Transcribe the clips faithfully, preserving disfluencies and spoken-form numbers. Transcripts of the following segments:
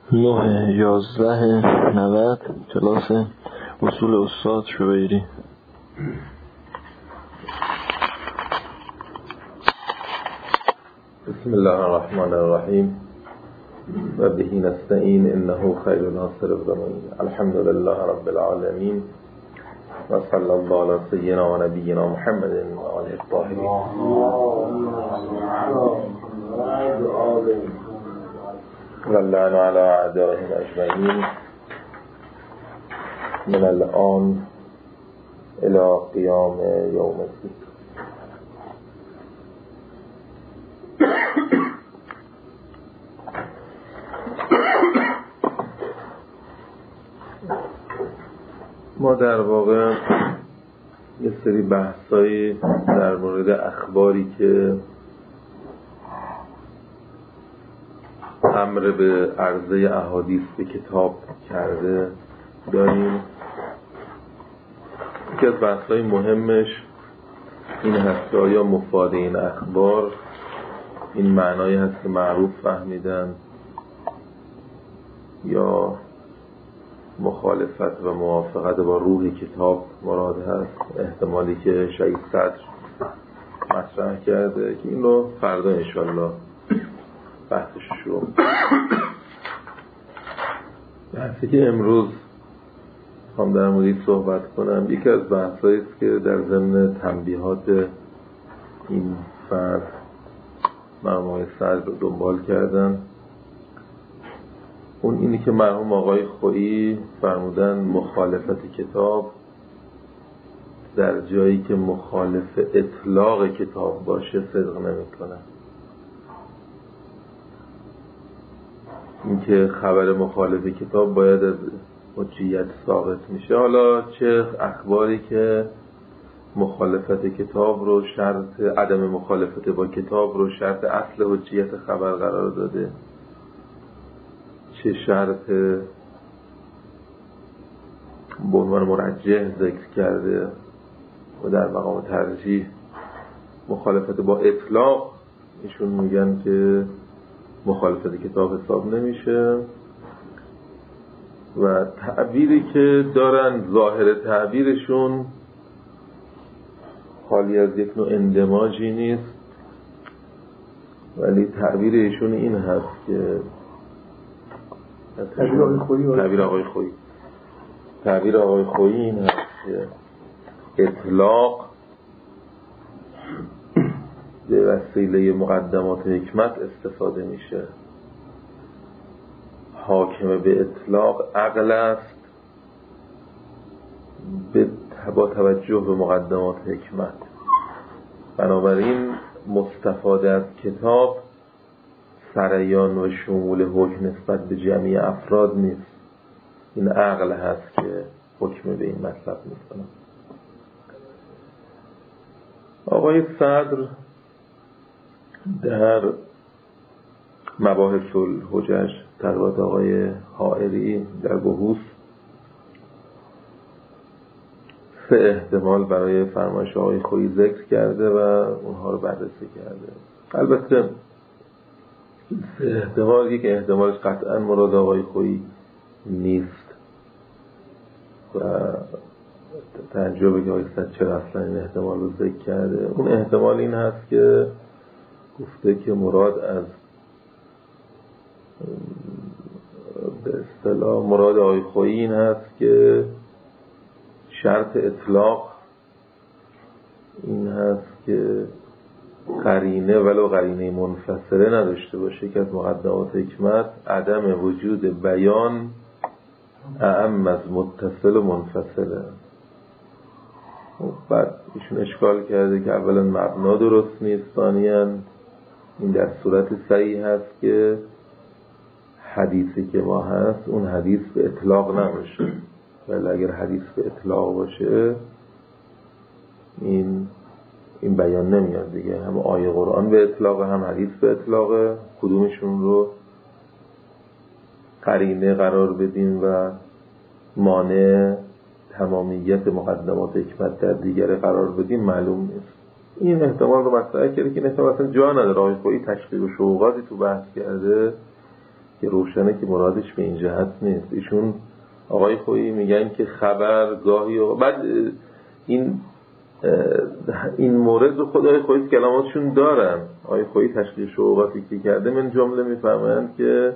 نه یازده نود کلاس اصول استاد شویری. بسم الله الرحمن الرحیم و به نستعین انه خیر ناصر و معین. الحمد لله رب العالمین و صلی الله علی سیدنا و نبینا محمد و آله الطاهرین. واللعن علی اعدائهم اجمعین من الان الى قیام یوم الدین. ما در واقع یه سری بحثایی در مورد اخباری که امر به عرضه احادیث به کتاب کرده داریم. یکی از بحث‌های مهمش این هست که آیا مفاد این اخبار این معنایی هست که معروف فهمیدن یا مخالفت و موافقت با روح کتاب مراد هست. احتمالی که شهید صدر مطرح کرده که این رو فردا انشالله بحثش شروع. بحثی که امروز هم در موردی صحبت کنم یکی از بحثایی است که در ضمن تنبیهات این فرد مرحوم آقای صدر رو دنبال کردن. اون اینی که مرحوم آقای خویی فرمودن مخالفت کتاب در جایی که مخالف اطلاق کتاب باشه صدق نمی کنن. این که خبر مخالف کتاب باید از حجیت ثابت میشه. حالا چه اخباری که مخالفت کتاب رو شرط عدم مخالفت با کتاب رو شرط اصل حجیت خبر قرار داده، چه شرط به عنوان مرجح ذکر کرده و در مقام ترجیح مخالفت با اطلاق ایشون میگن که مخالفت کتاب حساب نمیشه و تعبیری که دارن ظاهر تعبیرشون خالی از یک نوع اندماجی نیست، ولی تعبیر ایشون این هست که تعبیر آقای خویی تعبیر آقای خویی تعبیر آقای خویی این هست که اطلاق به وسیله مقدمات حکمت استفاده میشه. حاکم به اطلاق عقل است با توجه به مقدمات حکمت. بنابراین مستفاده از کتاب سریان و شمول حکم نسبت به جمعی افراد نیست. این عقل هست که حکم به این مطلب میکنه. آقای صدر در مباحث الحجج تقریبات آقای حائری در بحوث سه احتمال برای فرمایش آقای خویی ذکر کرده و اونها رو بررسی کرده. البته سه احتمال یک احتمالش قطعا مراد آقای خویی نیست و تعجبه که آقای صدر چرا اصلا این احتمال رو ذکر کرده. اون احتمال این هست که گفته که مراد از به اصطلاح مراد آقای خویی این هست که شرط اطلاق این هست که قرینه ولو قرینه منفصله نداشته باشه که از مقدمات حکمت عدم وجود بیان اعم از متصل و منفصله. بعد ایشون اشکال کرده که اولا مبنا درست نیست، ثانیاً این در صورت صحیح هست که حدیثی که ما هست اون حدیث به اطلاق نباشه، ولی اگر حدیث به اطلاق باشه این این بیان نمیاد دیگه. هم آیه قرآن به اطلاق هم حدیث به اطلاق، کدومشون رو قرینه قرار بدیم و مانع تمامیت مقدمات حکمت در دیگره قرار بدیم معلوم نیست. این احتمال رو مطرح کرده که این احتمال اصلا جا نداره. آقای خویی تشبیه و شوقاتی تو بحث کرده که روشنه که مرادش به این جهت نیست. ایشون آقای خویی میگن که خبر گاهی و بعد این این مورد رو خدای خویی کلاماتشون دارن. آقای خویی تشریح شعوبه فکری کرده من جمله میفهمند که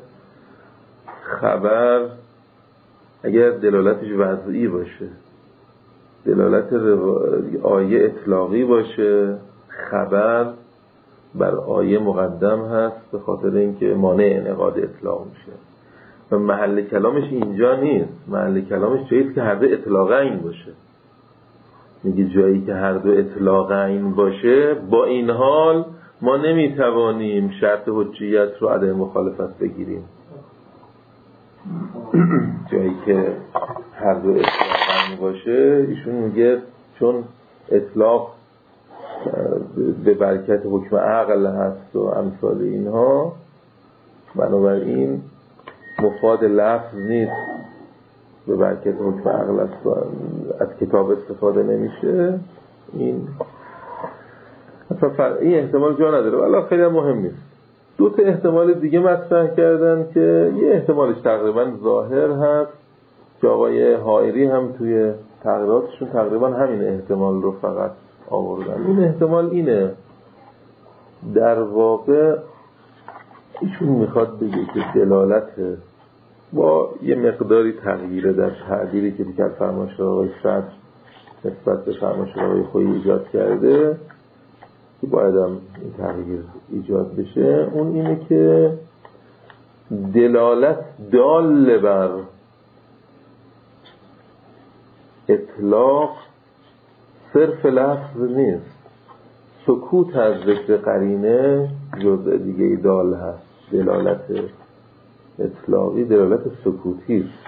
خبر اگر دلالتش وضعی باشه، دلالت آیه اطلاقی باشه، خبر بر آیه مقدم هست به خاطر اینکه مانع انعقاد اطلاق میشه و محل کلامش اینجا نیست. محل کلامش جاییست که هر دو اطلاق عین باشه. میگه جایی که هر دو اطلاق عین باشه با این حال ما نمیتوانیم شرط حجیت رو عدم مخالفت بگیریم. جایی که هر دو اطلاق عین باشه ایشون میگه چون اطلاق به برکت حکم عقل هست و امثال اینها، بنابراین مفاد لفظ نیست، به برکت حکم عقل است و از کتاب استفاده نمیشه. این این احتمال جا نداره ولی خیلی مهم نیست. دو تا احتمال دیگه مطرح کردن که یه احتمالش تقریبا ظاهر هست که آقای حائری هم توی تقریراتشون تقریبا همین احتمال رو فقط آوردن. این احتمال اینه در واقع ایشون میخواد بگه که دلالت با یه مقداری تغییر در تعبیری که دیگر فرمایشات آقای صدر نسبت به فرمایشات آقای خویی ایجاد کرده که باید هم این تغییر ایجاد بشه، اون اینه که دلالت دال بر اطلاق صرف لفظ نیست. سکوت از ذکر قرینه جزء دیگه دال هست. دلالت اطلاقی دلالت سکوتی است.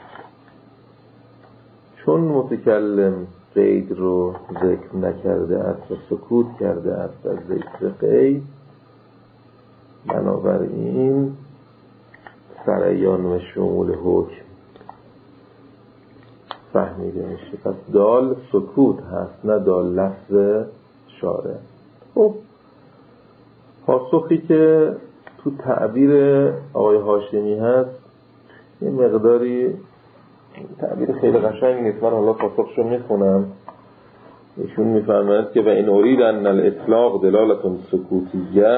چون متکلم قید رو ذکر نکرده است و سکوت کرده است از ذکر قید، بنابراین سریان و شمول حکم فهمیده میشه. پس دال سکوت هست نه دال لفظ شارع. خب پاسخی که تو تعبیر آقای هاشمی هست یه مقداری تعبیر خیلی قشنگ نیست. من حالا پاسخشو میخونم. ایشون میفرماید که و این ارید ان الاطلاق دلالتون سکوتیه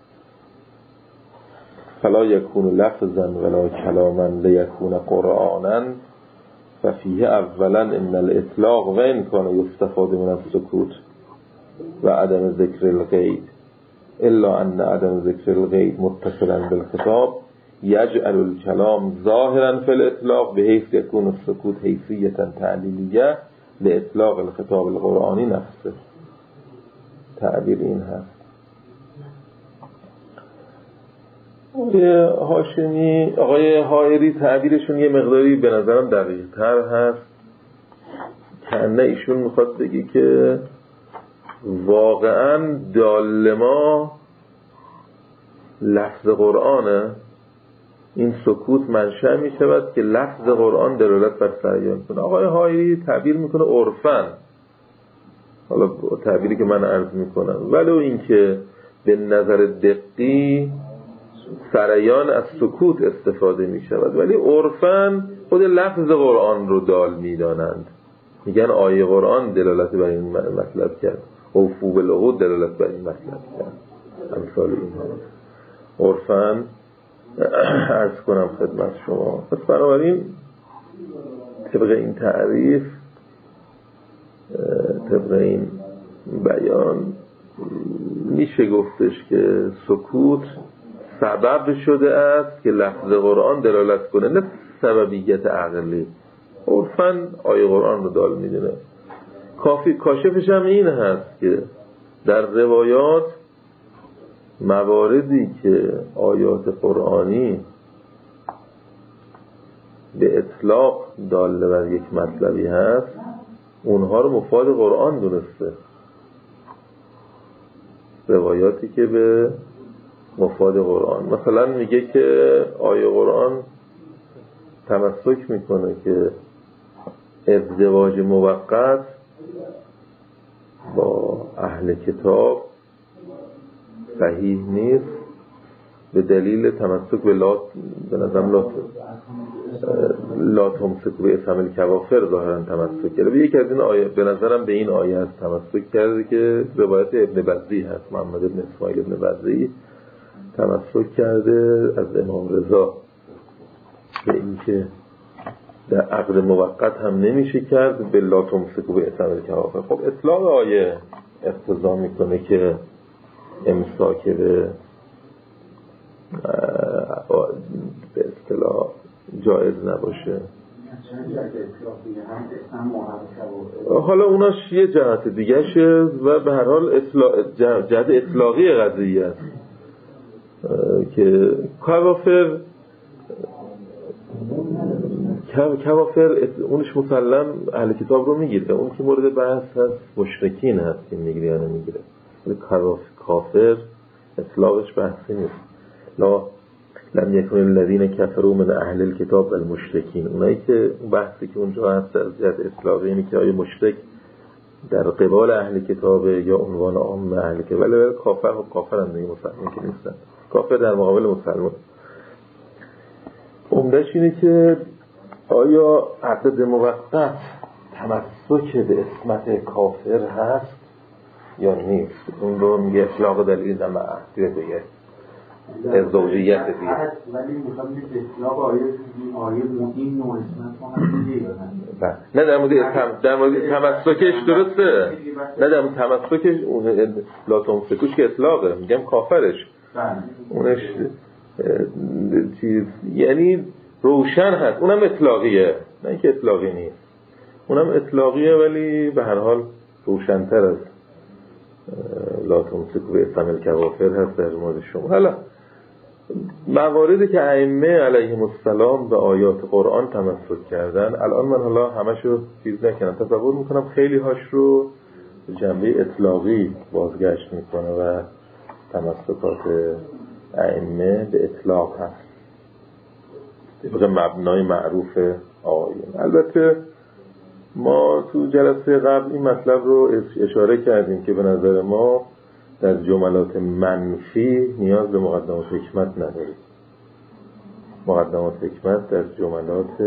فلا یکون لفظا ولا کلاما لیکون قرآنا ففیه اولا ان الاطلاق و این کان یستفاده من السکوت و عدم ذکر القید الا ان عدم ذکر القید متصلا بالخطاب یجعل الکلام ظاهرا فی الاطلاق به حیث یکون السکوت حیثیتا تعلیلیه لاطلاق الخطاب القرآنی نفسه. تعبیر این هست. آقای هاشمی آقای حائری تعبیرشون یه مقداری به نظرم دقیق تر هست. کنه ایشون میخواد بگی که واقعا دال ما لفظ قرآنه. این سکوت منشأ می شود که لفظ قرآن دلالت بر سریان کنه. آقای حائری تعبیر میکنه عرفاً، حالا تعبیری که من عرض میکنم، ولو این که به نظر دقیق سریان از سکوت استفاده می شود ولی عرفاً خود لفظ قرآن رو دال می دانند. میگن آیه قرآن دلالت بر این مطلب کرد، اوفو بالعقود دلالت بر این مطلب کرد، امثال اینها عرفاً عرض کنم خدمت شما. پس بنابراین طبق این تعریف، طبق این بیان میشه گفتش که سکوت سبب شده است که لفظ قرآن دلالت کنه، نه سببیت عقلی. عرفاً آیه قرآن رو دال میدونه. کافی کاشفش هم این هست که در روایات مواردی که آیات قرآنی به اطلاق داله بر یک مطلبی هست اونها رو مفاد قرآن دونسته. روایاتی که به مفاد قرآن، مثلا میگه که آیه قرآن تمسک میکنه که ازدواج موقت با اهل کتاب صحیح نیست به دلیل تمسک به لا به نظرم لا لا تمسک به اسم الکوافر ظاهرا تمسک کرده. یکی از این آیه به نظرم به این آیه است تمسک کرده که روایت ابن بزی هست، محمد ابن اسماعیل ابن بزی تمسک کرده از امام رضا به این که در عقد موقت هم نمیشه کرد به لا تمسک به اسم الکوافر. خب اطلاق آیه اقتضا میکنه که امساک به به اصطلاح جایز نباشه. حالا اوناش یه جهت دیگه شه و به هر حال اطلاق جهت اطلاقی قضیه است که کوافر کوافر اونش مسلم اهل کتاب رو میگیره، اون که مورد بحث هست مشرکین هست که میگیره یا نمیگیره. کافر اطلاقش بحثی نیست. لا لم یکن الذین کفروا من اهل الکتاب المشرکین، اونایی که بحثی که اونجا هست از جهت اطلاقی اینه که آیا مشرک در قبال اهل کتاب یا عنوان عام اهل کتاب، ولی کافر و کافر هم دیگه مسلمان که نیستن، کافر در مقابل مسلمان. عمده‌اش اینه که آیا عقد موقت تمسک به اسمت کافر هست یا نیست. اون رو میگه اطلاق دلیل نمع دیگه از زوجیت دیگه، ولی میخوام که اطلاق آیه آیه این نوع اسمت ما هم دیگه نه نه در مورد در مورد تمسکش درسته، نه در مورد تمسکش اون لا تمسکوش که اطلاقه، میگم کافرش اونش چیز یعنی روشن هست، اونم اطلاقیه، نه اینکه اطلاقی نیست، اونم اطلاقیه ولی به هر حال روشن‌تر از لا تمسک به اسم الکوافر هست در مورد شما. حالا مواردی که ائمه علیهم السلام به آیات قرآن تمسک کردن، الان من حالا همشو چیز نکنم، تصور میکنم خیلی هاش رو جنبه اطلاقی بازگشت میکنه و تمسکات ائمه به اطلاق هست به مبنای معروف آیین. البته ما تو جلسه قبل این مطلب رو اشاره کردیم که به نظر ما در جملات منفی نیاز به مقدمات حکمت نداریم. مقدمات حکمت در جملات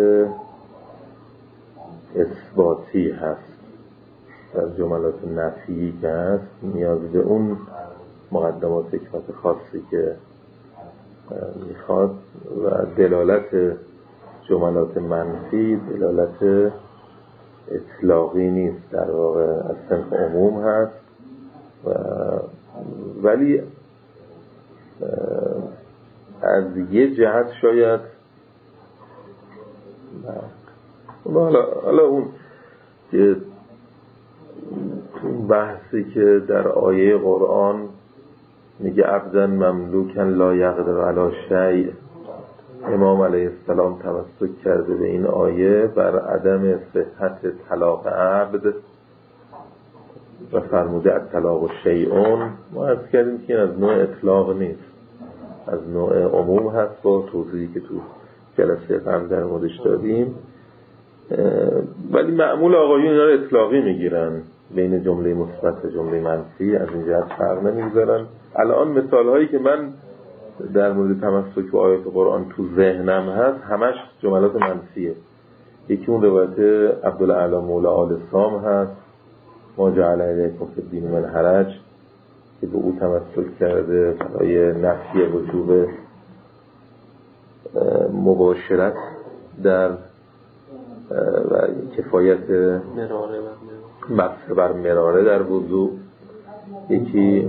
اثباتی هست، در جملات نفی که هست نیاز به اون مقدمات حکمت خاصی که میخواد و دلالت جملات منفی دلالت اطلاقی نیست، در واقع از صنف عموم هست و ولی از یه جهت شاید حالا حالا اون که بحثی که در آیه قرآن میگه عبدن مملوکن لا یقدر علی شیء، امام علیه السلام تمسک کرده به این آیه بر عدم صحت طلاق عبد و فرموده الطلاق شیئون. ما عرض کردیم که این از نوع اطلاق نیست، از نوع عموم هست با توضیحی که تو جلسه قبل در موردش دادیم، ولی معمول آقایون اینا رو اطلاقی میگیرن، بین جمله مثبت و جمله منفی از این جهت فرق نمیذارن. الان مثال هایی که من در مورد تمسک به آیات قرآن تو ذهنم هست همش جملات منفیه. یکی اون روایت عبدالعلا مولا آل سام هست ما جعل علیکم فی الدین من حرج که به او تمسک کرده برای نفی وجوب مباشرت در و کفایت مسح بر مراره در وضو. یکی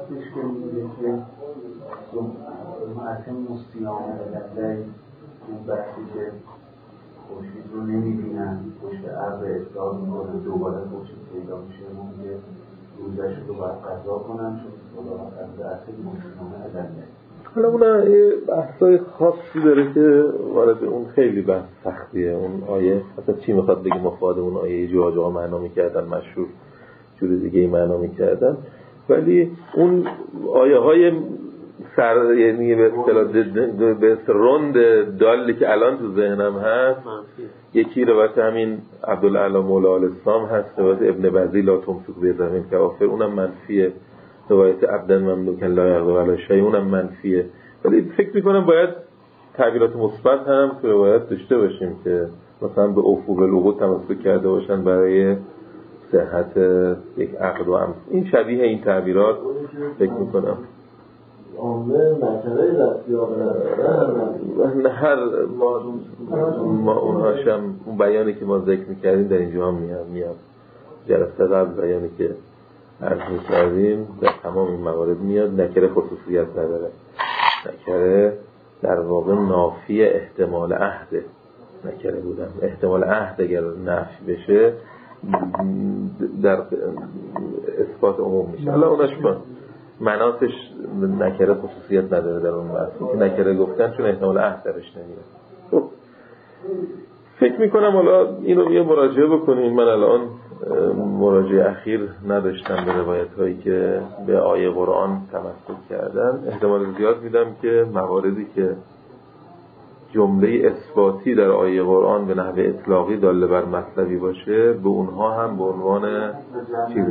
معتم مستیانه در اون بحثی که خورشید رو نمیبینن پشت ابر اصلاح میکنن دوباره خورشید پیدا میشه، اون میگه روزش رو باید قضا کنن چون خدا از بحث مستیانه ادنه. حالا اون یه بحثای خاصی داره که وارد اون خیلی بحث سختیه. اون آیه اصلا چی میخواد بگی مفاد اون آیه جا جا معنا میکردن، مشهور جور دیگه ای معنا میکردن، ولی اون آیه های سر یعنی به اصطلاح به روند دالی که الان تو ذهنم هست منفی. یکی روایت همین عبدالعلا مولا آل سام هست، روایت ابن بزی لا تمسک به اسم الکوافر، اونم منفیه. روایت عبدن مملوکن لا یقدر علی شیء اونم منفیه. ولی فکر میکنم باید تعبیرات مثبت هم تو روایت داشته باشیم که مثلا به افو بالعقود تمسک کرده باشن برای صحت یک عقد و امر. این شبیه این تعبیرات فکر میکنم عامه نکره دستی ها نه هر ما, ما اونهاشم اون بیانی که ما ذکر میکردیم در اینجا هم میاد میاد جلسه قبل بیانی که عرض میکردیم در تمام این موارد میاد. نکره خصوصیت نداره، نکره در واقع نافی احتمال عهده. نکره بودم احتمال عهد اگر نفی بشه در اثبات عموم میشه. حالا اونش با مناسش نکره خصوصیت نداره در اون بحث که نکره گفتن چون احتمال عهد درش نمیاد. خب فکر میکنم حالا اینو یه مراجعه بکنیم. من الان مراجعه اخیر نداشتم به روایت هایی که به آیه قرآن تمسک کردن. احتمال زیاد میدم که مواردی که جمله اثباتی در آیه قرآن به نحو اطلاقی داله بر مطلبی باشه به اونها هم به عنوان چیز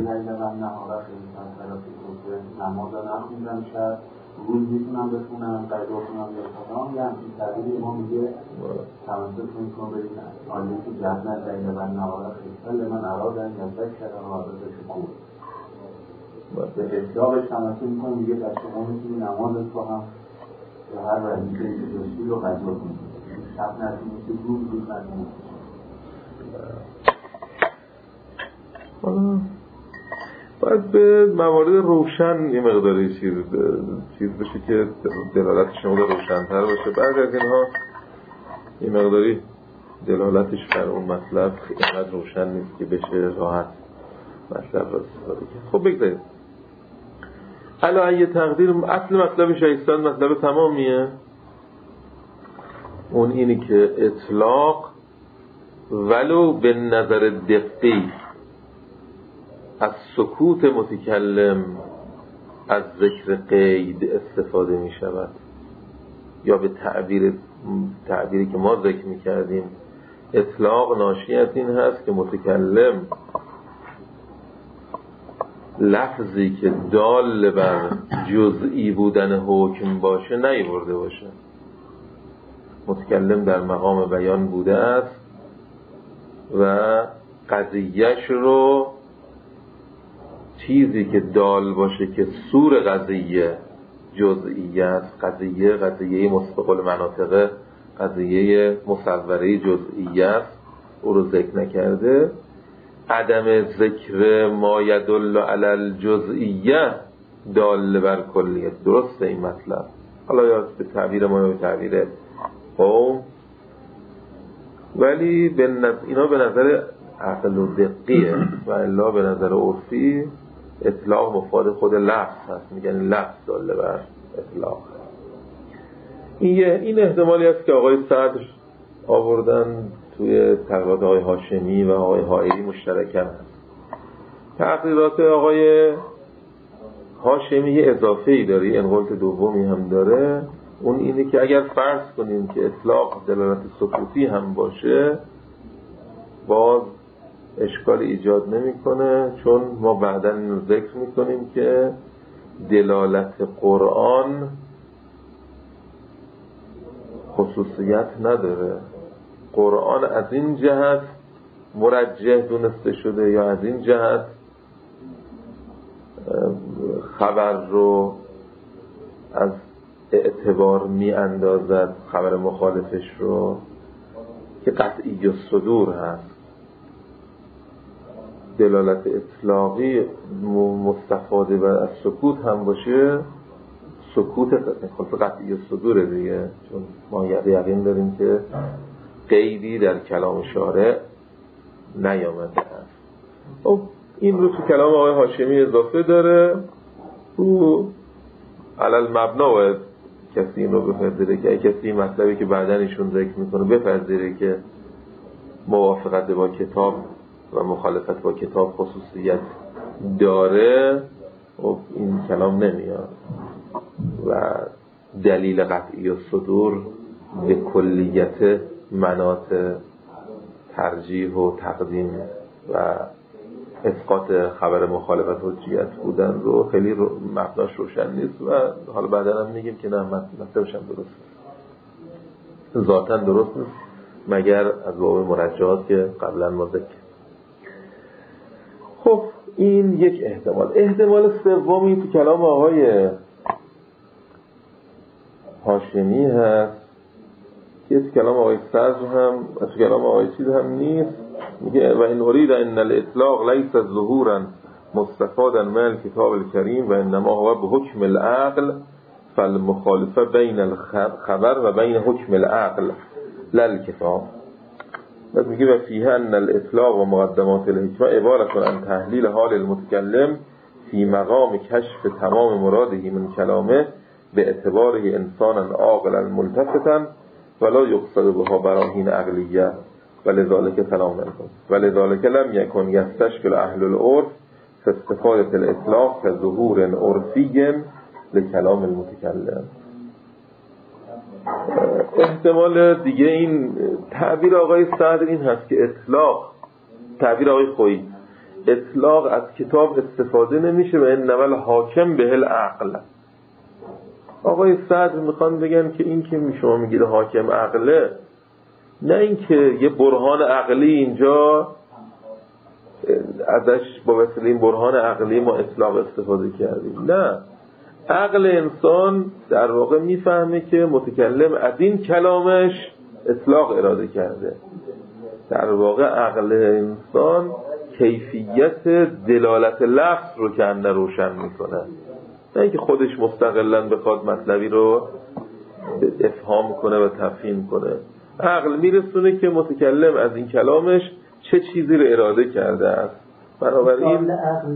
نماز نمیدونم شد روز میتونم بخونم قیده بخونم بخونم یه همچین تغییری ما میگه تمسک میکنم ببینم آلی که جهنت دلیل بر نهارا خیلی من ارادن یزدک شدن و عرض شکور به اطلاقش تمسک میکنم میگه در شما میتونی نماز با هم به هر وزیده که داشتی رو قضا کنیم شب نتونی که روز روز نتونی باید به موارد روشن یه مقداری چیز چیز بشه که دلالت شما روشن‌تر باشه. بعد از اینها یه مقداری دلالتش بر اون مطلب اینقدر روشن نیست که بشه راحت مطلب را استفاده کرد. خب بگذاریم حالا یه تقدیر اصل مطلب شایستان مطلب تمامیه. اون اینی که اطلاق ولو به نظر دقیق از سکوت متکلم از ذکر قید استفاده می شود، یا به تعبیر تعبیری که ما ذکر می کردیم اطلاق ناشی از این هست که متکلم لفظی که دال بر جزئی بودن حکم باشه نیورده باشه. متکلم در مقام بیان بوده است و قضیهش رو چیزی که دال باشه که سور قضیه جزئیه است، قضیه قضیه مستقل مناطقه قضیه مصوره جزئیه است، او رو ذکر نکرده. عدم ذکر ما یدل علی الجزئیه دال بر کلیت. درسته این مطلب، حالا یا به تعبیر ما یا به تعبیر قوم، ولی به نظر اینا به نظر عقل و دقیه و الا به نظر عرفی اطلاق مفاد خود لفظ هست. میگن لفظ داله بر اطلاق. این این احتمالی است که آقای صدر آوردن توی تقریرات آقای هاشمی و آقای حائری مشترکاً هست. تقریرات آقای هاشمی یه اضافه‌ای داره، انقلت دومی هم داره. اون اینه که اگر فرض کنیم که اطلاق دلالت سکوتی هم باشه باز اشکال ایجاد نمیکنه، چون ما بعداً اینو ذکر میکنیم که دلالت قرآن خصوصیت نداره. قرآن از این جهت مرجح دونسته شده یا از این جهت خبر رو از اعتبار می اندازد، خبر مخالفش رو، که قطعی الصدور هست. دلالت اطلاقی مستفاده بر از سکوت هم باشه، سکوت خلاص قطعی الصدور دیگه، چون ما یقین داریم که قیدی در کلام شارع نیامده هست. خب این رو تو کلام آقای هاشمی اضافه داره. رو علل مبنا باید کسی این رو بپذیره که کسی مطلبی که بعدن ایشون ذکر میکنه بپذیره که موافقت با کتاب و مخالفت با کتاب خصوصیت داره، خب این کلام نمیاد و دلیل قطعی الصدور به کلیت مناط ترجیح و تقدیم و اسقاط خبر مخالفت حجیت بودن رو خیلی رو مبناش روشن نیست و حالا بعدا هم میگیم که نه مطلبش هم درست نیست، ذاتاً درست نیست مگر از باب مرجعات که قبلا ما ذکر. خب این یک احتمال. احتمال سومی تو کلام آقای هاشمی هست که تو کلام آقای صدر هم تو کلام آقای چیز هم نیست. میگه و این ارید ان الاطلاق لیس ظهورا مستفادا من الکتاب الکریم و انما هو به حکم العقل فالمخالفه بین الخبر و بین حکم العقل لا الکتاب. بعد میگه و فیه ان الاطلاق و مقدمات الحکمه عبارت عن تحلیل حال المتکلم فی مقام کشف تمام مراده من کلامه به اعتباره انسانا عاقلا ملتفتا ولا یقصد بها براهین عقلیه ولذالک سلام علیکم ولذالک لم یکن یستشکل اهل العرف فاستفاده الاطلاق كظهور عرفی لکلام المتکلم. احتمال دیگه این تعبیر آقای صدر این هست که اطلاق، تعبیر آقای خویی، اطلاق از کتاب استفاده نمیشه و انما الحاکم به العقل. آقای صدر میخوان بگن که این که شما میگید حاکم عقله، نه این که یه برهان عقلی اینجا ازش با وسیله این برهان عقلی ما اطلاق استفاده کردیم، نه، عقل انسان در واقع میفهمه که متکلم از این کلامش اطلاق اراده کرده. در واقع عقل انسان کیفیت دلالت لفظ رو که انه روشن میکنه، نه اینکه خودش مستقلاً بخواد مطلبی رو افهام کنه و تفهیم کنه. عقل میرسونه که متکلم از این کلامش چه چیزی رو اراده کرده است. بنابراین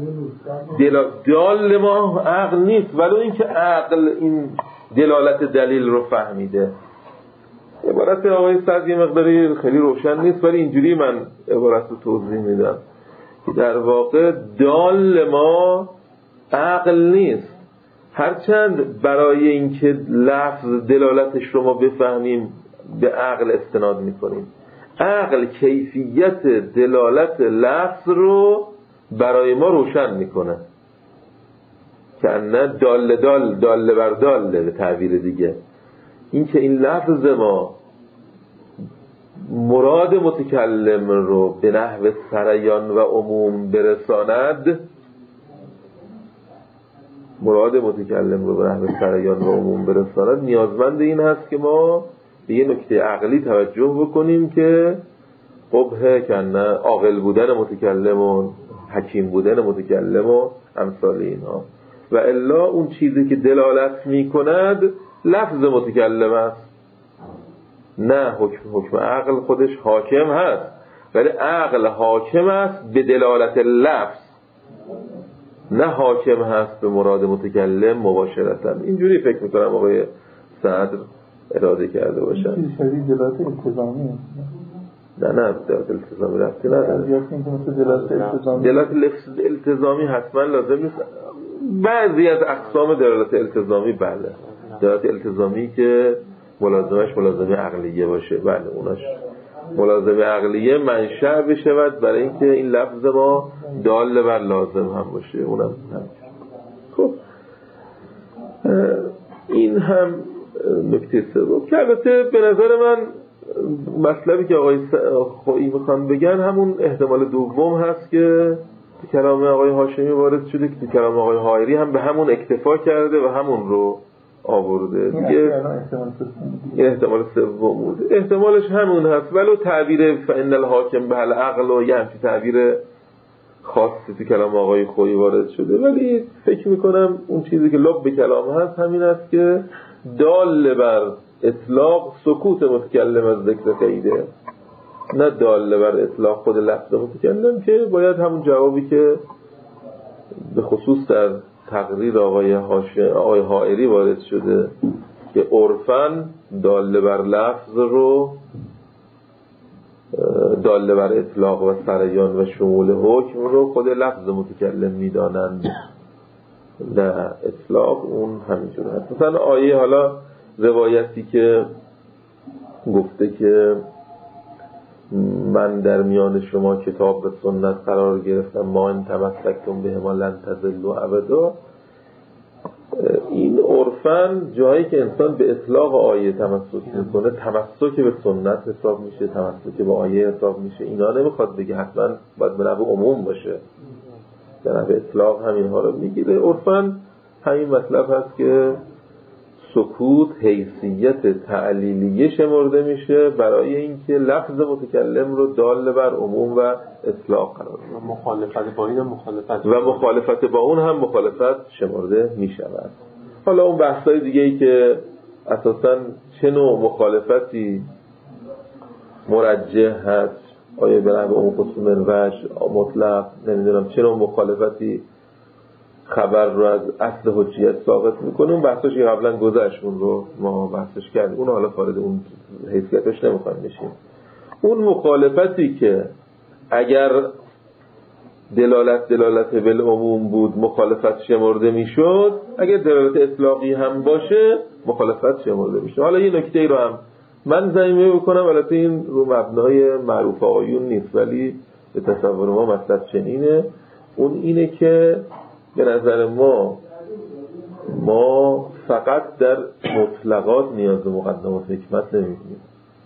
دال ما عقل نیست، ولو اینکه عقل این دلالت دلیل رو فهمیده. عبارت آقای صدر یه مقداری خیلی روشن نیست، ولی اینجوری من عبارت رو توضیح میدم که در واقع دال ما عقل نیست، هرچند برای اینکه لفظ دلالتش رو ما بفهمیم به عقل استناد میکنیم. عقل کیفیت دلالت لفظ رو برای ما روشن میکنه که نه دال دال دال بر دال به تعبیر دیگه. این که این لفظ ما مراد متکلم رو به نحو سریان و عموم برساند، مراد متکلم رو به نحو سریان و عموم برساند، نیازمند این هست که ما به یه نکته عقلی توجه بکنیم که قبه کنه عاقل بودن متکلم و حکیم بودن متکلم و امثال اینها، و الا اون چیزی که دلالت می کند لفظ متکلم است، نه حکم. حکم عقل خودش حاکم هست، ولی عقل حاکم است به دلالت لفظ، نه حاکم هست به مراد متکلم مباشرتا. اینجوری فکر میکنم آقای صدر اراده کرده باشن. این شبیه دلالت التزامی هست. نه نه دلالت التزامی رفتی نداره. دلالت التزامی حتما لازم نیست. بعضی از اقسام دلالت التزامی بله، دلالت التزامی که ملازمش ملازمه عقلیه باشه، بله اوناش ملازمه عقلیه منشأ بشود برای اینکه این لفظ ما دال بر لازم هم باشه، اونم هم. خب این هم نکته سوم که البته به نظر من مطلبی که آقای خویی میخوان بگن همون احتمال دوم هست که تو کلام آقای هاشمی وارد شده، که تو کلام آقای حائری هم به همون اکتفا کرده و همون رو آورده دیگه. این احتمال سوم بود، احتمالش همون هست، ولو تعبیر فإن الحاکم به العقل و یه همچین تعبیر خاصی تو کلام آقای خویی وارد شده، ولی فکر میکنم اون چیزی که لب به کلام هست همین است که دال بر اطلاق سکوت متکلم از ذکر قیده، نه دال بر اطلاق خود لفظ متکلم، که باید همون جوابی که به خصوص در تقریر آقای هاشمی آقای حائری وارد شده که عرفاً دال بر لفظ رو دال بر اطلاق و سریان و شمول حکم رو خود لفظ متکلم میدانند، نه اطلاق اون همینجور هست. مثلا آیه، حالا روایتی که گفته که من در میان شما کتاب و سنت قرار گرفتم، ما ان تمسکتم بهما لن تضلوا ابدا. این عرفاً جایی که انسان به اطلاق آیه تمسک میکنه تمسک به سنت حساب میشه، تمسک به آیه حساب میشه. اینا نمیخواد بگه حتما باید به نحو عموم باشه، به نحو اطلاق همینها رو میگیره. عرفاً همین مطلب هست که سکوت حیثیت تعلیلیه شمرده میشه برای اینکه لفظ متکلم رو دال بر عموم و اطلاق قرار بده. مخالفت با این هم مخالفت و مخالفت با اون هم مخالفت شمرده میشود. حالا اون بحثای دیگه ای که اساساً چه نوع مخالفتی مرجح هست، آیا به نحو عموم خصوص منوج مطلق، نمیدونم چه نوع مخالفتی خبر رو از اصل حجیت ساقط میکنه، اون بحثش که قبلا گذشت اون رو ما بحثش کردیم، اون حالا وارد اون حیثیتش نمیخوایم بشیم. اون مخالفتی که اگر دلالت دلالت بالعموم بود مخالفت شمرده میشد، اگر دلالت اطلاقی هم باشه مخالفت شمرده میشه. حالا یه نکته ای رو هم من ضمیمه بکنم، البته این رو مبنای معروف آیون نیست ولی به تصور ما مطلب چنینه. اون اینه که به نظر ما ما فقط در مطلقات نیاز به مقدمات حکمت نمی‌بینیم.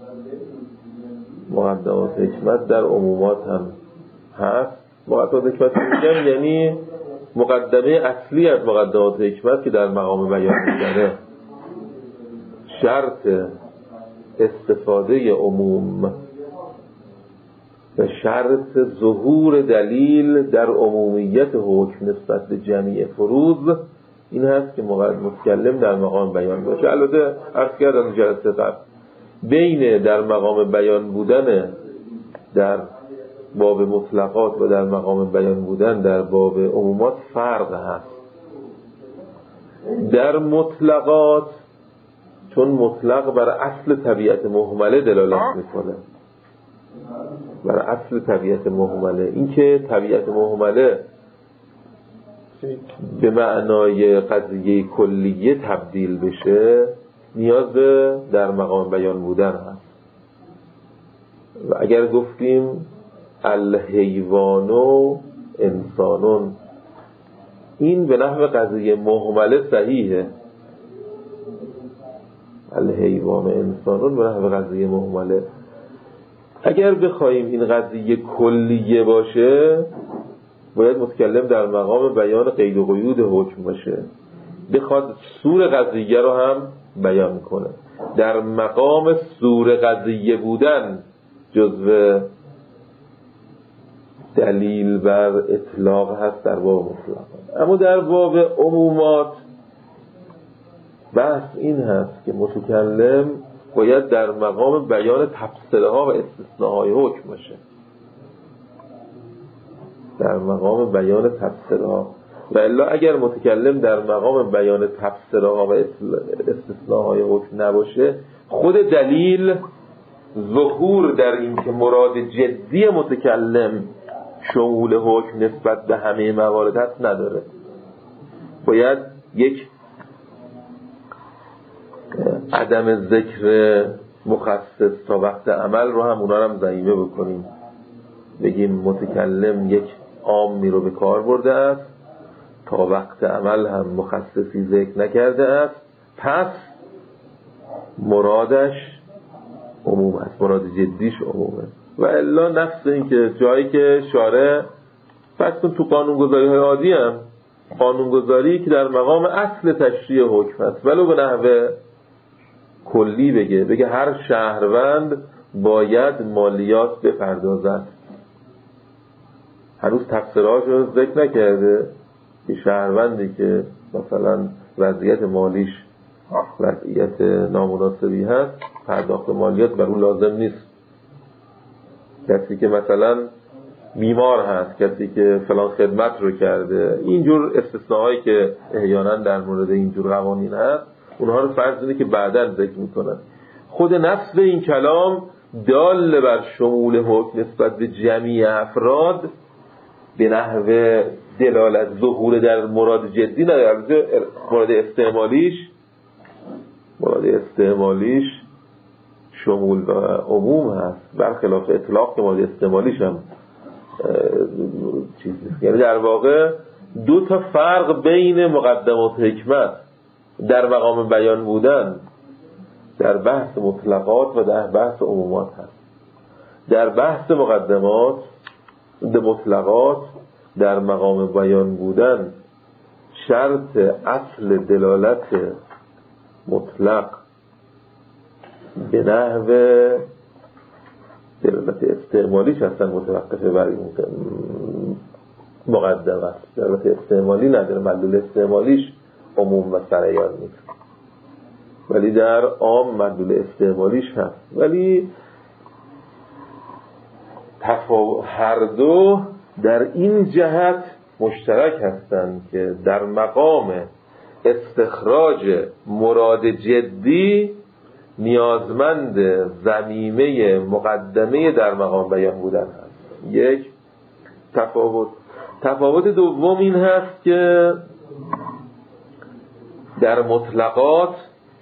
مقدمات حکمت در عمومات هم هست. مقدمات حکمت میگم یعنی مقدمه اصلی از مقدمات حکمت که در مقام بیان می‌کنه شرط استفاده عموم و شرط ظهور دلیل در عمومیت حکم نسبت به جمیع فروض این هست که متکلم در مقام بیان باشه. البته عرض کردم جلسه قبل بین در مقام بیان بودن در باب مطلقات و در مقام بیان بودن در باب عمومات فرق هست. در مطلقات چون مطلق بر اصل طبیعت مهمله دلالت میکنه، بر اصل طبیعت مهمله، این که طبیعت مهمله به معنای قضیه کلیه تبدیل بشه نیاز به در مقام بیان بودن هست. و اگر گفتیم الحیوان و انسانون، این به نحو قضیه مهمله صحیحه، الحیوان و انسانون به نحو قضیه مهمله. اگر بخوایم این قضیه کلیه باشه باید متکلم در مقام بیان قید و قیود حکم باشه، بخواد سور قضیه رو هم بیان کنه. در مقام سور قضیه بودن جزو دلیل بر اطلاق هست در باب مطلق. اما در باب عمومات بحث این هست که متکلم باید در مقام بیان تفسیره ها و استثناهای حکم باشه، در مقام بیان تفسیره ها. و الا اگر متکلم در مقام بیان تفسیره ها و استثناهای حکم نباشه، خود دلیل ظهور در این که مراد جدی متکلم شمول حکم نسبت به همه موارد هست نداره. باید یک عدم ذکر مخصص تا وقت عمل رو هم اونا هم ضمیمه بکنیم، بگیم متکلم یک عامی رو به کار برده است، تا وقت عمل هم مخصصی ذکر نکرده است، پس مرادش عموم است، مراد جدیش عمومه. و الا نفس این که جایی که شارع پس تو قانونگذاری های عادی هم قانونگذاری که در مقام اصل تشریع حکم است ولو به نحوه کلی بگه بگه هر شهروند باید مالیات بپردازد، هنوز تفسیرهاش رو ذکر نکرده که شهروندی که مثلا وضعیت مالیش وضعیت نامناسبی هست پرداخت مالیات بر اون لازم نیست. کسی که مثلا بیمار هست، کسی که فلان خدمت رو کرده، اینجور استثناهایی که احیانا در مورد اینجور قوانین هست اونها رو فرض اینه که بعداً ذکر میکنن. خود نفس این کلام دال بر شمول حکم نسبت به جمعی افراد به نحو دلالت ظهور در مراد جدی نداره. مراد استعمالیش مراد استعمالیش شمول و عموم هست، برخلاف اطلاق که مورد استعمالیش هم چیز نیست. یعنی در واقع دو تا فرق بین مقدمات حکمت در مقام بیان بودن در بحث مطلقات و در بحث عمومات هست. در بحث مقدمات در مطلقات در مقام بیان بودن شرط اصل دلالت مطلق به نحو دلالت استعمالیش هستن متوقفه بر مقدم است. دلالت استعمالی نداره، مدلول استعمالیش عموم و سریان نیست، ولی در عام مدلول استعمالیش هست. ولی تفاوت هر دو در این جهت مشترک هستند که در مقام استخراج مراد جدی نیازمند ضمیمه مقدمه در مقام بیان بودن هست. یک تفاوت. تفاوت دوم این هست که در مطلقات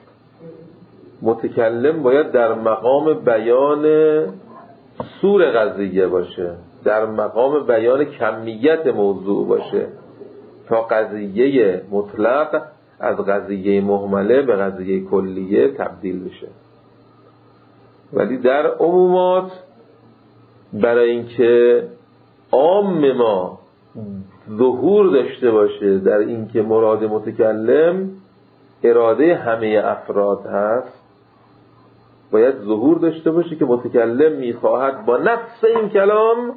متکلم باید در مقام بیان سور قضیه باشه، در مقام بیان کمیت موضوع باشه تا قضیه مطلق از قضیه مهمله به قضیه کلیه تبدیل بشه. ولی در عمومات برای اینکه عام ما ظهور داشته باشه در اینکه مراد متکلم اراده همه افراد هست، باید ظهور داشته باشه که متکلم میخواهد با نفس این کلام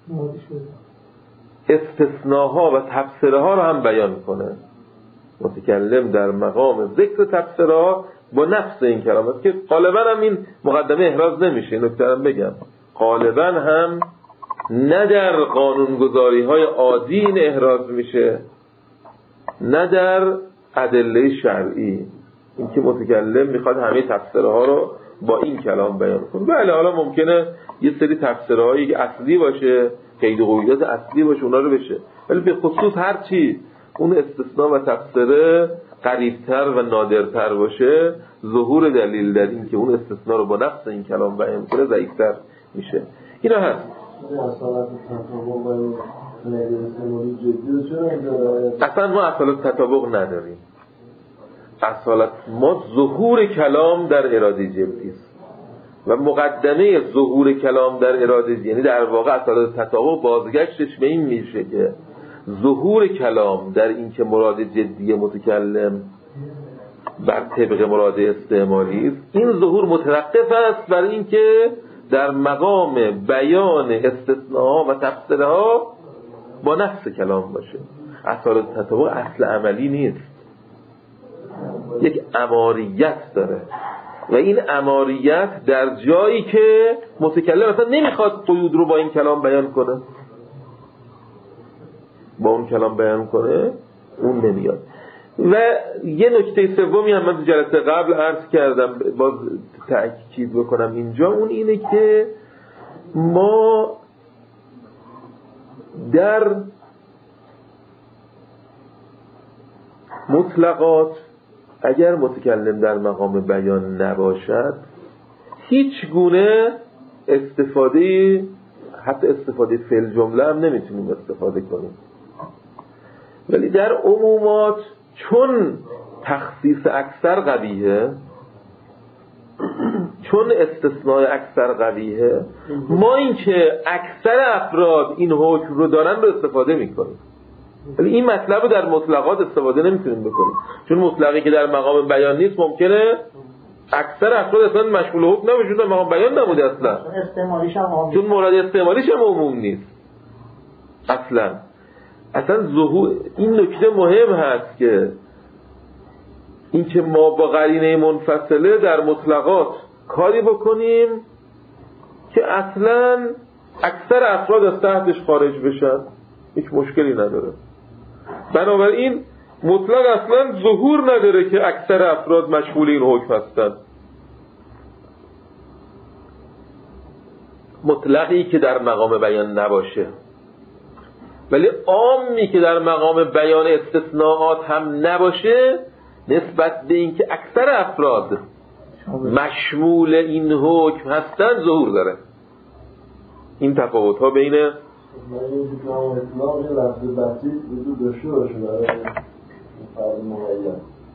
استثناها و تفسیرها رو هم بیان کنه. متکلم در مقام ذکر تفسیرها با نفس این کلام است که غالبا هم این مقدمه احراز نمیشه. نکته هم بگم غالبا هم نه در قانونگذاری های عادی این احراز میشه، نه در ادله شرعی، اینکه متکلم میخواد همه تفسیرها رو با این کلام بیان کنه. بله حالا ممکنه یه سری تفسیرهایی اصلی باشه، قید و قیودات اصلی باشه، اونا رو بشه، ولی به خصوص هر چی اون استثناء و تفسیره قریبتر و نادرتر باشه، ظهور دلیل در این که اون استثناء رو با نفس این کلام بیان کنه ضعیف‌تر میشه. اینا هست. اصلا ما اصالت تطابق نداریم. اصالت ما ظهور کلام در اراده جدی است و مقدمه ظهور کلام در اراده، یعنی در واقع اصالت تطابق بازگشتش به این میشه که ظهور کلام در این که مراد جدی متکلم بر طبق مراد استعمالی است، این ظهور متوقف است بر این که در مقام بیان استثناء و تفسیرها با نفس کلام باشه. اصالت تطابق اصل عملی نیست، یک اماریت داره و این اماریت در جایی که متکلم اصلا نمیخواد قیود رو با این کلام بیان کنه، با اون کلام بیان کنه، اون نمیاد. و یه نکته سومی هم من تو جلسه قبل عرض کردم، باز تأکید بکنم اینجا، اون اینه که ما در مطلقات اگر متکلم در مقام بیان نباشد هیچ گونه استفاده، حتی استفاده فعل جمله هم نمیتونیم استفاده کنیم. ولی در عمومات چون تخصیص اکثر قویه، چون استثناء اکثر قویه، ما این که اکثر افراد این حکم رو دارن رو استفاده میکنیم. ولی این مطلب رو در مطلقات استفاده نمیتونیم بکنیم، چون مطلقی که در مقام بیان نیست ممکنه اکثر افراد اصلا مشمول حکم نمیشون، در مقام بیان نبوده اصلا، چون مراد استعمالیش هم عموم نیست اصلا. اصلا ظهور این نکته مهم هست که این که ما با قرینه منفصله در مطلقات کاری بکنیم که اصلا اکثر افراد از تحتش خارج بشن، هیچ مشکلی نداره. بنابراین مطلق اصلا ظهور نداره که اکثر افراد مشمول این حکم هستند. مطلقی که در مقام بیان نباشه، ولی عامی که در مقام بیان استثناءات هم نباشه، نسبت به این که اکثر افراد مشمول این حکم هستن ظهور داره. این تفاوت ها بین من این دیگه هم اطلاق یه لفظ بسیط وجود داشته باشه برای فرد مقید.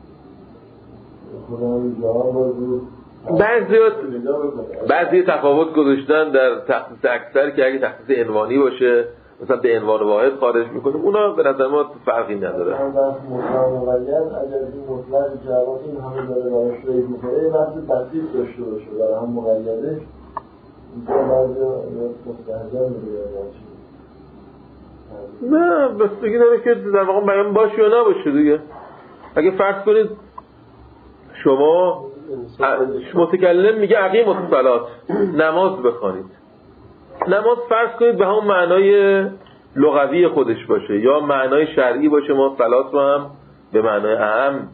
خودم جواب باید بعضیات بعضی تفاوت گذاشتن در تخصیص اکثر که اگه تخصیص عنوانی باشه مثلا به عنوان واحد خارج میکنه، اونا به نظر ما فرقی نداره. هم در مطلق مقید اگر این مطلق جواب این همه داره براش رید میکنه یه لفظ بسیط داشته باشه برای هم مقیدش اینجا بعضی مستحضر میگه نه بس بگی داره که در واقع بیان باشه یا نباشه دیگه. اگه فرض کنید شما متکلم میگه اقیم الصلات، نماز بخوانید، نماز فرض کنید به همون معنای لغوی خودش باشه یا معنای شرعی باشه، ما صلات رو هم به معنای اهم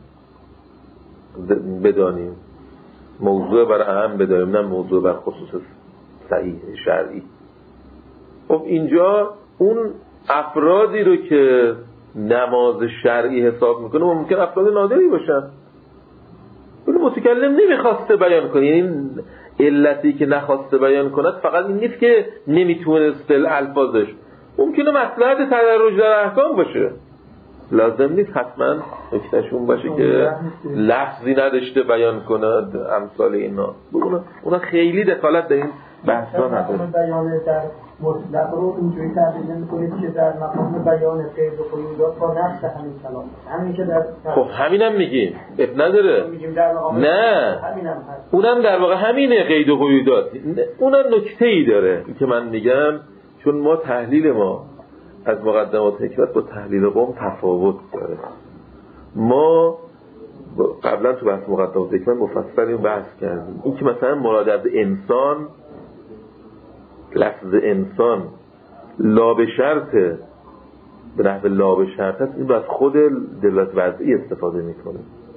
بدانیم، موضوع بر اهم بدانیم، نه موضوع بر خصوص صحیح شرعی. خب اینجا اون افرادی رو که نماز شرعی حساب میکنه ممکن افراد نادری باشن. اون متکلم نمیخواسته بیان کنه، یعنی علتی که نخواسته بیان کند فقط این نیست که نمیتونست الفاظش، ممکنه مصلحت تدرج در احکام باشه، لازم نیست حتما نکتهشون باشه که لفظی نداشته بیان کند امثال اینا. اونا, اونا خیلی دخالت در این بحثا نداره. بیان در مطلق رو اینجوری تعبیر نمی‌کنید که در مقام بیان قید و قیودات با نفس همین کلام همین که در خب همینم میگیم اب نداره، نه اونم در واقع همینه قید و قیودات، اونم نکته‌ای داره که من میگم، چون ما تحلیل ما از مقدمات حکمت با تحلیل قوم تفاوت داره. ما قبلا تو بحث مقدمات حکمت مفصل این بحث کردیم، این که مثلا مراد از انسان، لفظ انسان لا به شرط به نحو لا به شرط هست، این رو از خود دلالت وضعی استفاده میکنه.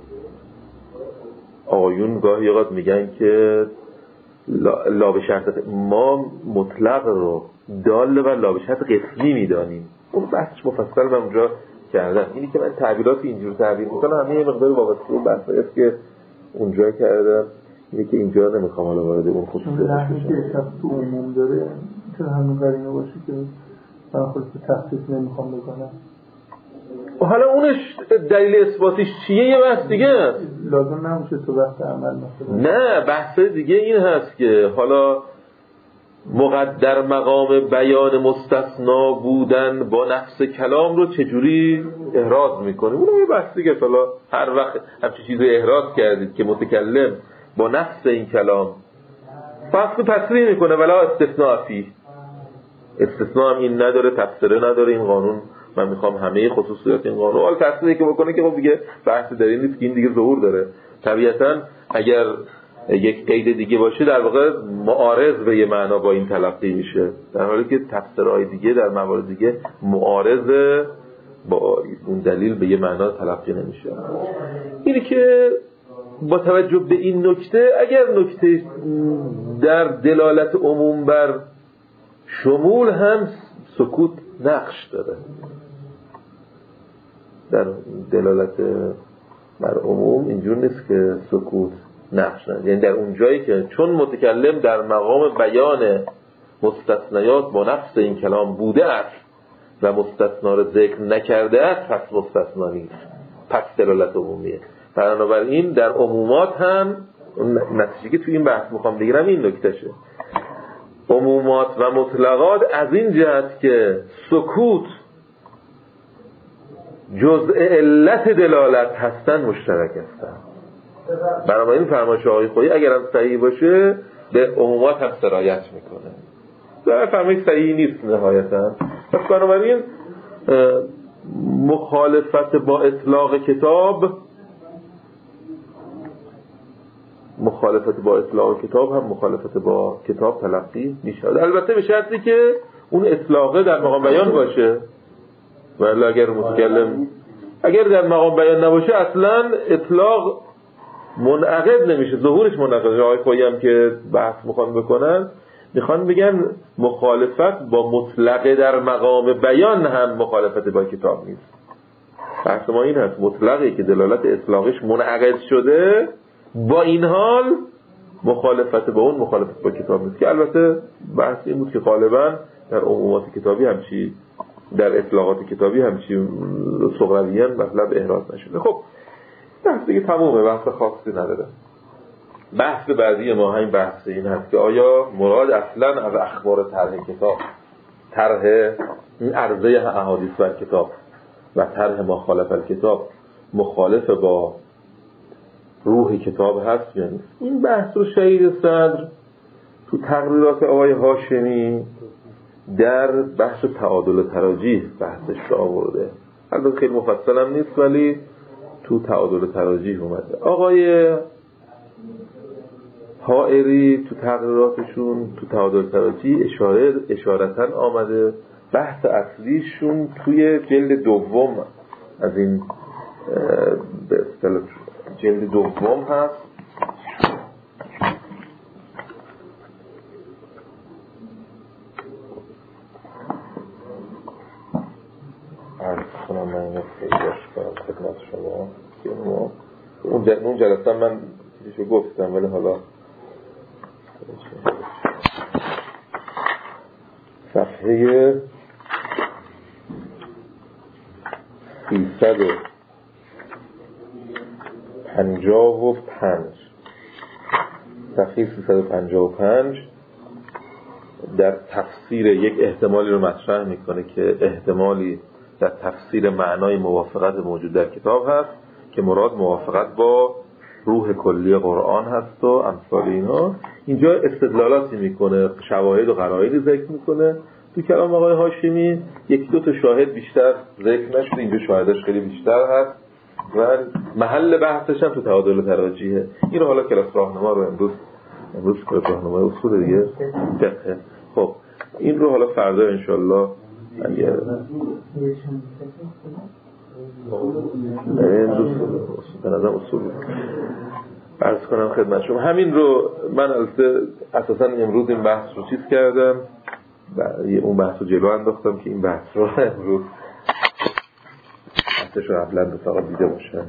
آقایون گاهی اوقات میگن که لا به شرط، ما مطلق رو دال بر لا به شرط قسمی میدانیم. اون بحثش مفصل من اونجا کردم. اینی که من تعبیرات اینجور تعبیر میکنم همه یه مقدار وابسته اون بحث است که اونجا کردم، اینی که اینجا نمیخوام حالا وارد اون خصوصیاتش بشم. تو عموم داره چون همون قرینه باشه که من خود به تخصیص نمیخوام بکنم. حالا اونش دلیل اثباتیش چیه یه بحث دیگه است. لازم نمیشه تو بحث عمل مثلا. نه بحث دیگه این هست که حالا مقدر مقام بیان مستثنا بودن با نفس کلام رو چجوری احراز میکنیم، اونو یه بحث دیگه. حالا هر وقت همچین چیزی احراز کردید که متکلم با نفس این کلام فصل تصریح میکنه ولا استثناء فی، استثناء هم این نداره، تفسیره نداره این قانون، من میخوام همه خصوصیات این قانون حال تصریحی که بکنه که خب دیگه بحث در این نیست که این دیگه ظهور داره. طبیعتا اگر یک قید دیگه باشه در واقع معارض به یه معنا با این تلقی میشه، در حالی که تفسیرهای دیگه در موارد دیگه معارض با اون دلیل به یه معنا تلقی نمیشه. اینی که با توجه به این نکته، اگر نکته در دلالت عموم بر شمول هم سکوت نقش داره، در دلالت بر عموم اینجور نیست که سکوت نقش نداره، یعنی در اون جایی که چون متکلم در مقام بیان مستثنیات با نفس این کلام بوده است و مستثنا را ذکر نکرده است پس مستثنا نیست، پس دلالت عمومیه. بنابراین در عمومات هم نتیجه که تو این بحث میخوام بگیرم این نکتهشه، عمومات و مطلقات از این جهت که سکوت جزء علت دلالت هستن مشترک هستن. بنابراین فرمایش آقای خویی اگر هم صحیح باشه به عمومات هم سرایت میکنه، در فرمایش صحیح نیست نهایتا. پس بنابراین مخالفت با اطلاق کتاب مخالفت با اطلاق کتاب هم مخالفت با کتاب تلقی میشه، البته به شرطی که اون اطلاقه در مقام بیان باشه، ولی اگر متکلم اگر در مقام بیان نباشه اصلا اطلاق منعقد نمیشه، ظهورش منعقد. آقای خویی هم که بحث میخوان بکنن میخوان بگن مخالفت با مطلقه در مقام بیان هم مخالفت با کتاب نیست. بحث ما این هست مطلقی که دلالت اطلاقش منعقد شده با این حال مخالفت با اون مخالفت با کتاب نیست، که البته بحث این بود که غالبا در عمومات کتابی همچی، در اطلاقات کتابی همچی صغرویاً مطلب احراز نشده. خب بحث دیگه تمومه، بحث خاصی نداره. بحث بعدی ما همین بحث این هست که آیا مراد اصلا از اخبار طرح کتاب، طرح این عرضه احادیث بر کتاب و طرح مخالف کتاب مخالف با روح کتاب هست یا نیست؟ این بحث رو شهید صدر تو تقریرات آقای هاشمی در بحث تعادل و تراجیح بحثش رو آورده. البته خیلی مفصل هم نیست ولی تو تعادل و تراجیح اومده. آقای حائری تو تقریراتشون تو تعادل و تراجیح اشاره اشارتاً آمده. بحث اصلیشون توی جلد دوم از این به اصطلاح جلد دوم هست. عرض کنم من این پیداش کنم خدمت شما اون جل... اون جلسه من چیزشو گفتم ولی حالا صفحه سیصد و پنجاه و پنج صفحه سیصد و پنجاه و پنج در تفسیر یک احتمالی رو مطرح میکنه که احتمالی در تفسیر معنای موافقت موجود در کتاب هست که مراد موافقت با روح کلی قرآن هست و امثال اینا. اینجا استدلالاتی میکنه، شواهد و قرائنی ذکر میکنه. تو کلام آقای هاشمی یکی دو تا شاهد بیشتر ذکر نشده، اینجا شاهدش خیلی بیشتر هست و محل بحثش هم تو تعادل و تراجیحه. این رو حالا کلاس راهنما رو امروز امروز کلاس راهنمای اصول دیگه دقیقه. خب این رو حالا فردا انشالله اگر امروز به نظر اصول عرض کنم خدمت شما. همین رو من البته اساسا امروز این بحث رو چیز کردم و اون بحث رو جلو انداختم که این بحث رو امروز بحثش رو قبلا به فقط دیده باشم.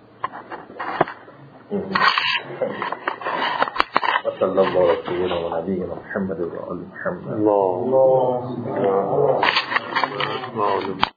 صلی الله علیه و سیدنا و نبینا محمد و آل محمد. الله